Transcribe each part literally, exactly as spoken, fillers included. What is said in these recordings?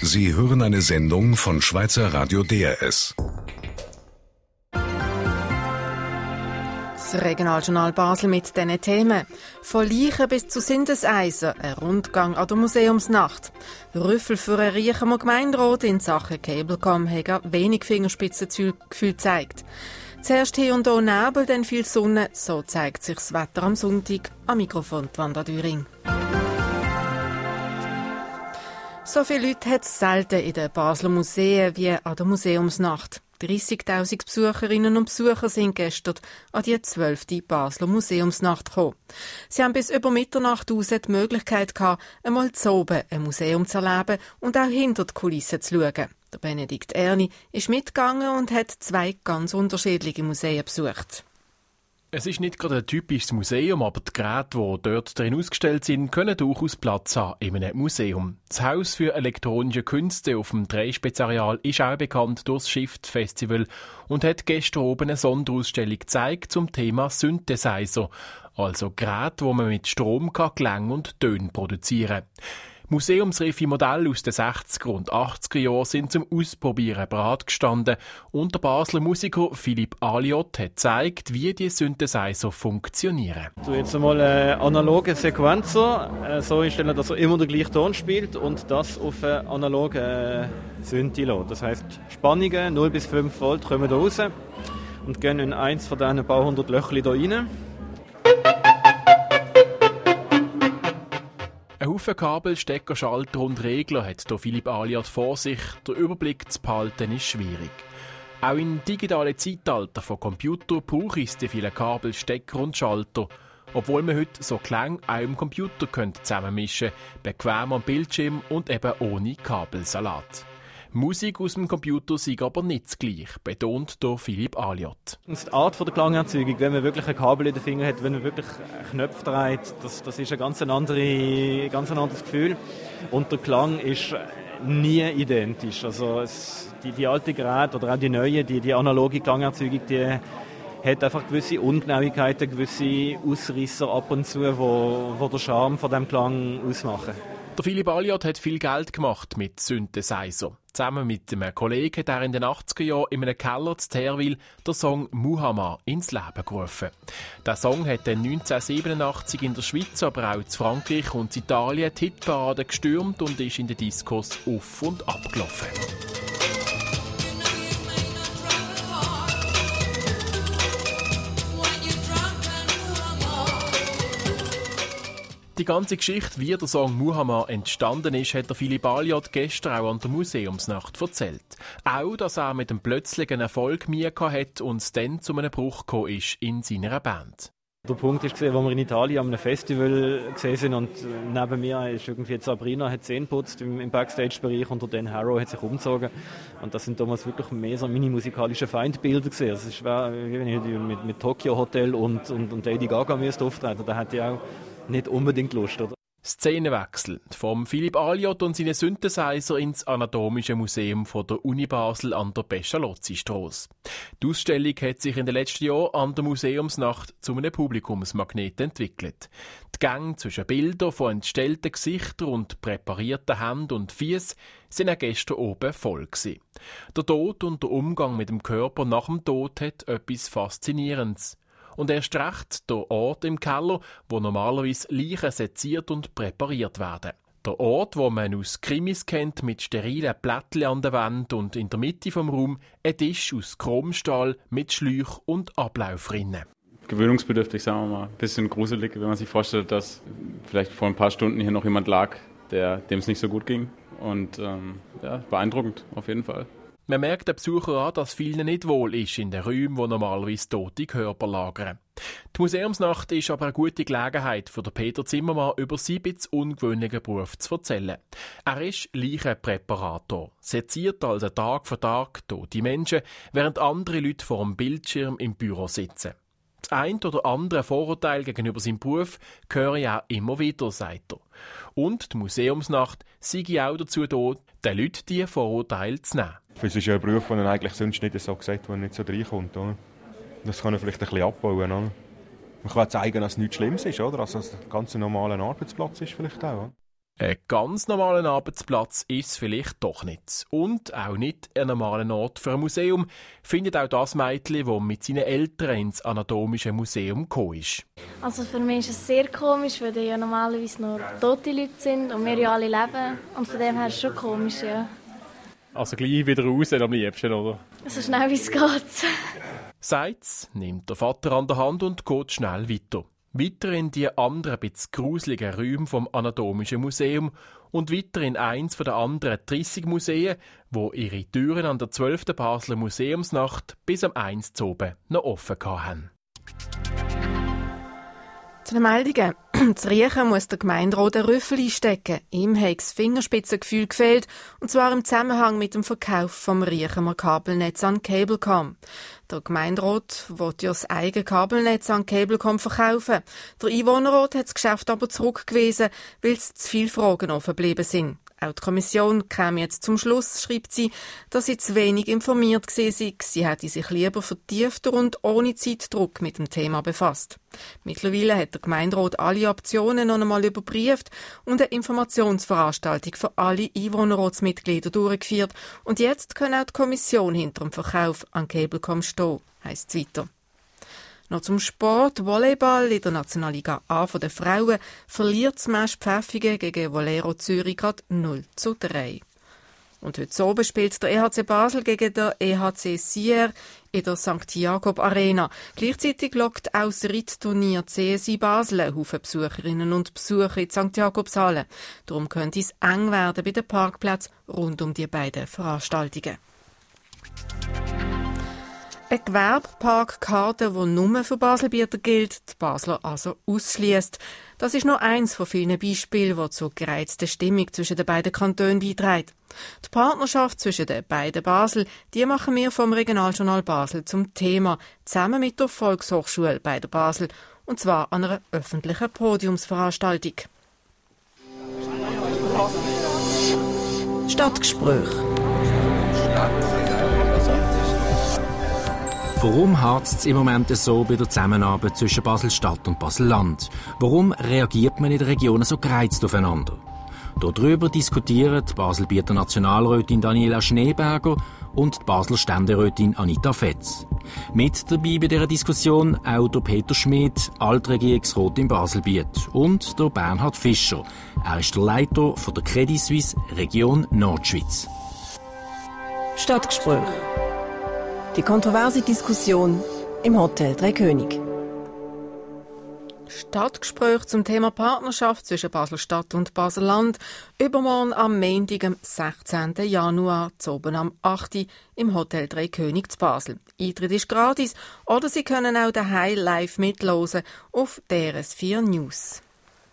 Sie hören eine Sendung von Schweizer Radio D R S. Das Regionaljournal Basel mit diesen Themen. Von Leichen bis zu Synthesizer, ein Rundgang an der Museumsnacht. Rüffel für einen reichen Gemeinderat in Sachen Cablecom hat wenig Fingerspitzengefühl gezeigt. Zuerst hier und da Nebel, dann viel Sonne, so zeigt sich das Wetter am Sonntag. Am Mikrofon Wanda Düring. So viele Leute hat es selten in den Basler Museen wie an der Museumsnacht. dreissigtausend Besucherinnen und Besucher sind gestern an die zwölfte Basler Museumsnacht gekommen. Sie haben bis über Mitternacht raus die Möglichkeit gehabt, einmal zu oben ein Museum zu erleben und auch hinter die Kulissen zu schauen. Der Benedikt Erni ist mitgegangen und hat zwei ganz unterschiedliche Museen besucht. Es ist nicht gerade ein typisches Museum, aber die Geräte, die dort drin ausgestellt sind, können durchaus Platz haben in einem Museum. Das Haus für elektronische Künste auf dem Dreispitzareal ist auch bekannt durch das Shift Festival und hat gestern oben eine Sonderausstellung gezeigt zum Thema Synthesizer, also Geräte, wo man mit Strom Klänge und Töne produzieren kann. Museumsreife Modelle aus den sechziger und achtziger Jahren sind zum Ausprobieren bereit gestanden und der Basler Musiker Philipp Aliot hat gezeigt, wie die Synthesizer funktionieren. So, jetzt einmal einen analogen Sequenzer, so einstellen, dass er immer den gleichen Ton spielt und das auf einen analogen Synthilo. Das heisst, Spannungen null bis fünf Volt kommen da raus und gehen in eins von diesen paar hundert Löchern hier rein. Ein Haufen Kabel, Stecker, Schalter und Regler hat hier Philipp Aliot vor sich. Der Überblick zu behalten ist schwierig. Auch im digitalen Zeitalter von Computern braucht es die vielen Kabel, Stecker und Schalter. Obwohl man heute so Klänge auch im Computer zusammenmischen könnte, bequem am Bildschirm und eben ohne Kabelsalat. Musik aus dem Computer sei aber nicht das Gleiche, betont durch Philipp Aliot. Die Art der Klangerzeugung, wenn man wirklich ein Kabel in den Finger hat, wenn man wirklich einen Knopf dreht, das, das ist ein ganz, andere, ganz ein anderes Gefühl. Und der Klang ist nie identisch. Also es, die, die alten Geräte oder auch die neuen, die, die analoge Klangerzeugung, die hat einfach gewisse Ungenauigkeiten, gewisse Ausrisser ab und zu, wo, wo den Charme von diesem Klang ausmachen. Der Philipp Aliot hat viel Geld gemacht mit Synthesizer. Zusammen mit einem Kollegen hat er in den achtziger Jahren in einem Keller zu Therwil den Song «Muhammad» ins Leben gerufen. Der Song hat dann neunzehnhundertsiebenundachtzig in der Schweiz, aber auch in Frankreich und in Italien die Hitparade gestürmt und ist in den Diskos auf- und abgelaufen. Die ganze Geschichte, wie der Song «Muhammad» entstanden ist, hat der Philipp Aliot gestern auch an der Museumsnacht erzählt. Auch, dass er mit dem plötzlichen Erfolg Mühe hatte und es dann zu einem Bruch gekommen ist in seiner Band. Der Punkt ist, als wir in Italien an einem Festival gesehen sind und neben mir ist irgendwie Sabrina hat Zähne geputzt im, im Backstage-Bereich und der Dan Harrow hat sich umgezogen. Und das sind damals wirklich mehr so mini-musikalische Feindbilder gesehen. Also es war wie wenn ich mit, mit Tokyo Hotel und, und, und Lady Gaga müsste auftreten. Da hätte ich auch nicht unbedingt Lust, oder? Szenenwechsel vom Philipp Aliot und seine Synthesizer ins Anatomische Museum von der Uni Basel an der Pestalozzi-Strasse. Die Ausstellung hat sich in den letzten Jahren an der Museumsnacht zu einem Publikumsmagnet entwickelt. Die Gänge zwischen Bildern von entstellten Gesichtern und präparierten Händen und Füßen sind auch gestern oben voll gewesen. Der Tod und der Umgang mit dem Körper nach dem Tod hat etwas Faszinierendes. Und erst recht der Ort im Keller, wo normalerweise Leichen seziert und präpariert werden. Der Ort, wo man aus Krimis kennt, mit sterilen Plättchen an der Wand und in der Mitte vom Raum ein Tisch aus Chromstahl mit Schläuchen und Ablaufrinnen. Gewöhnungsbedürftig, sagen wir mal. Ein bisschen gruselig, wenn man sich vorstellt, dass vielleicht vor ein paar Stunden hier noch jemand lag, der, dem es nicht so gut ging. Und ähm, ja, beeindruckend auf jeden Fall. Man merkt den Besuchern an, dass vielen nicht wohl ist in den Räumen, wo normalerweise tote Körper lagern. Die Museumsnacht ist aber eine gute Gelegenheit für den Peter Zimmermann, über seinen bisschen ungewöhnlichen Beruf zu erzählen. Er ist Leichenpräparator, seziert also Tag für Tag tote Menschen, während andere Leute vor dem Bildschirm im Büro sitzen. Das ein oder andere Vorurteil gegenüber seinem Beruf höre ich auch immer wieder, sagt er. Und die Museumsnacht sei auch dazu da, den Leuten diese Vorurteile zu nehmen. Es ist ja ein Beruf, den er eigentlich sonst nicht so gesagt, wo er nicht so reinkommt. Oder? Das kann er vielleicht ein bisschen abbauen. Oder? Man kann zeigen, dass es nichts Schlimmes ist, oder? Also, dass es ein ganz normaler Arbeitsplatz ist vielleicht auch. Oder? Ein ganz normaler Arbeitsplatz ist es vielleicht doch nicht. Und auch nicht ein normaler Ort für ein Museum, findet auch das Mädchen, das mit seinen Eltern ins Anatomische Museum gekommen ist. Also für mich ist es sehr komisch, weil da ja normalerweise nur tote Leute sind und wir ja alle leben. Und von dem her ist es schon komisch, ja. Also gleich wieder raus am liebsten, oder? So schnell wie es geht. Sagt's, nimmt der Vater an der Hand und geht schnell weiter. Weiter in die anderen, bisschen gruseligen Räume vom Anatomischen Museum und weiter in eins der anderen dreissig Museen, wo ihre Türen an der zwölften Basler Museumsnacht bis am eins Uhr oben noch offen hatten. Zu den Meldungen. Zu Riechen muss der Gemeinderat einen Rüffel einstecken. Ihm hat das Fingerspitzengefühl gefehlt, und zwar im Zusammenhang mit dem Verkauf vom Riechener Kabelnetz an Cablecom. Der Gemeinderat will ja das eigene Kabelnetz an Cablecom verkaufen. Der Einwohnerrat hat das Geschäft aber zurückgewiesen, weil es zu viele Fragen offen geblieben sind. Auch die Kommission kam jetzt zum Schluss, schreibt sie, dass sie zu wenig informiert gewesen sei. Sie hätte sich lieber vertiefter und ohne Zeitdruck mit dem Thema befasst. Mittlerweile hat der Gemeinderat alle Optionen noch einmal überprüft und eine Informationsveranstaltung für alle Einwohnerratsmitglieder durchgeführt. Und jetzt kann auch die Kommission hinter dem Verkauf an Cablecom stehen, heisst es weiter. Noch zum Sport. Volleyball in der Nationalliga A der Frauen verliert das Mesch Pfäffigen gegen Volero Zürich gerade null zu drei. Und heute oben spielt der E H C Basel gegen den E H C Sierre in der Sankt Jakob Arena. Gleichzeitig lockt auch das Rittturnier C S I Basel einen Haufen Besucherinnen und Besucher in die Sankt Jakobshalle. Darum könnte es eng werden bei den Parkplätzen rund um die beiden Veranstaltungen. Eine Gewerbeparkkarte, die nur für Baselbieter gilt, die Basler also ausschliesst. Das ist nur eins von vielen Beispielen, die zur gereizten Stimmung zwischen den beiden Kantonen beiträgt. Die Partnerschaft zwischen den beiden Basel, die machen wir vom Regionaljournal Basel zum Thema, zusammen mit der Volkshochschule bei der Basel, und zwar an einer öffentlichen Podiumsveranstaltung. Stadtgespräch. Warum harzt es im Moment so bei der Zusammenarbeit zwischen Basel-Stadt und Basel-Land? Warum reagiert man in den Regionen so gereizt aufeinander? Darüber diskutieren die Baselbieter Nationalrätin Daniela Schneeberger und die Basler Ständerätin Anita Fetz. Mit dabei bei dieser Diskussion auch der Peter Schmidt, Altregierungsrat im Baselbiet, und der Bernhard Fischer. Er ist der Leiter von der Credit Suisse Region Nordschweiz. Stadtgespräch. Die kontroverse Diskussion im Hotel Drei König. Stadtgespräch zum Thema Partnerschaft zwischen Basel-Stadt und Basel-Land. Übermorgen am Montag, am sechzehnten Januar, zu oben am achten im Hotel Drei König zu Basel. Eintritt ist gratis oder Sie können auch daheim live mithören auf D R S vier News.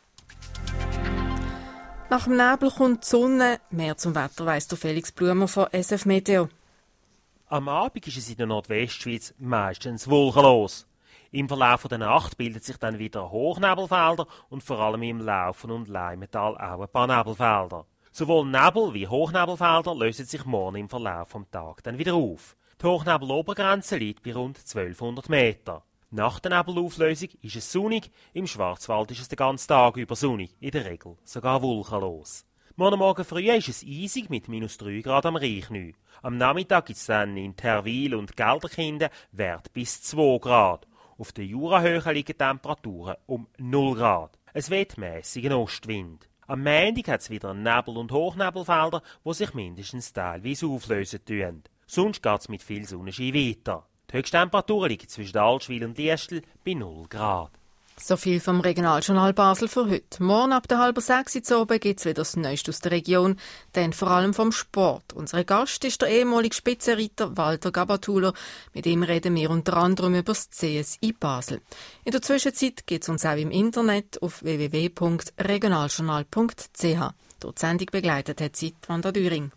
Nach dem Nebel kommt die Sonne. Mehr zum Wetter weiss der Felix Blumer von S F Meteo. Am Abend ist es in der Nordwestschweiz meistens wolkenlos. Im Verlauf der Nacht bilden sich dann wieder Hochnebelfelder und vor allem im Laufen- und Leimental auch ein paar Nebelfelder. Sowohl Nebel- wie Hochnebelfelder lösen sich morgen im Verlauf des Tages dann wieder auf. Die Hochnebelobergrenze liegt bei rund zwölfhundert Meter. Nach der Nebelauflösung ist es sonnig, im Schwarzwald ist es den ganzen Tag über sonnig, in der Regel sogar wolkenlos. Morgen Morgen früh ist es eisig mit minus drei Grad am Reichneu. Am Nachmittag gibt es dann in Terwil und Gelderkinden Wert bis zwei Grad. Auf der Jurahöhe liegen Temperaturen um null Grad. Es weht mässigen Ostwind. Am Montag hat es wieder Nebel- und Hochnebelfelder, die sich mindestens teilweise auflösen tun. Sonst geht es mit viel Sonnenschein weiter. Die Höchsttemperaturen liegen zwischen Altschwil und Liestel bei null Grad. So viel vom Regionaljournal Basel für heute. Morgen ab der halben sechs Uhr oben gibt es wieder das Neueste aus der Region, dann vor allem vom Sport. Unser Gast ist der ehemalige Spitzenreiter Walter Gabatuller. Mit ihm reden wir unter anderem über das C S I Basel. In der Zwischenzeit gibt es uns auch im Internet auf w w w punkt regionaljournal punkt c h. Dort die Sendung begleitet hat sie Wanda Düring.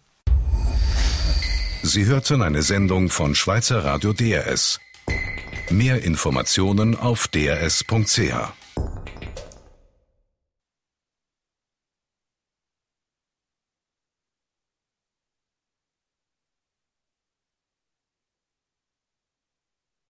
Sie hörten eine Sendung von Schweizer Radio D R S. Mehr Informationen auf d r s punkt c h.